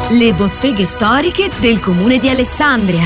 Le botteghe storiche del comune di Alessandria.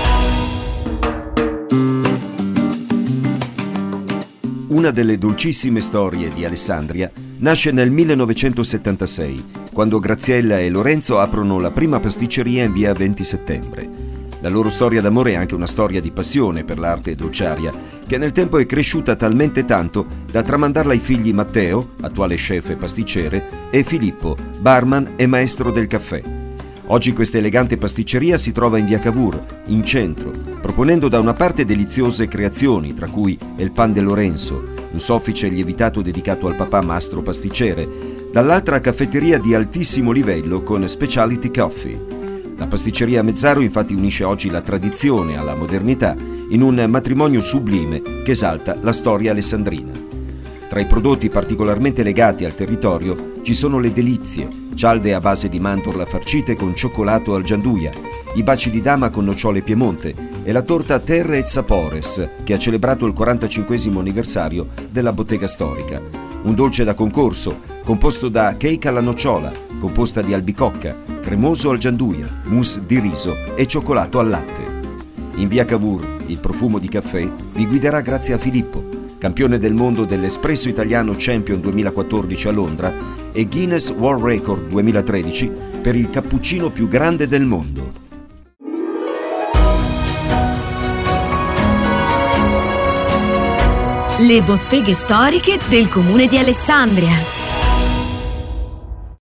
Una delle dolcissime storie di Alessandria nasce nel 1976, quando Graziella e Lorenzo aprono la prima pasticceria in via 20 settembre. La loro storia d'amore è anche una storia di passione per l'arte dolciaria, che nel tempo è cresciuta talmente tanto da tramandarla ai figli Matteo, attuale chef e pasticcere, e Filippo, barman e maestro del caffè. Oggi questa elegante pasticceria si trova in via Cavour, in centro, proponendo da una parte deliziose creazioni, tra cui il pan de Lorenzo, un soffice lievitato dedicato al papà mastro pasticcere, dall'altra caffetteria di altissimo livello con specialty coffee. La pasticceria Mezzaro infatti unisce oggi la tradizione alla modernità in un matrimonio sublime che esalta la storia alessandrina. Tra i prodotti particolarmente legati al territorio ci sono le delizie, cialde a base di mandorla farcite con cioccolato al gianduia, i baci di dama con nocciole Piemonte e la torta Terre et Sapores, che ha celebrato il 45° anniversario della bottega storica. Un dolce da concorso, composto da cake alla nocciola, composta di albicocca, cremoso al gianduia, mousse di riso e cioccolato al latte. In via Cavour, il profumo di caffè vi guiderà grazie a Filippo, campione del mondo dell'Espresso Italiano Champion 2014 a Londra e Guinness World Record 2013 per il cappuccino più grande del mondo. Le botteghe storiche del comune di Alessandria.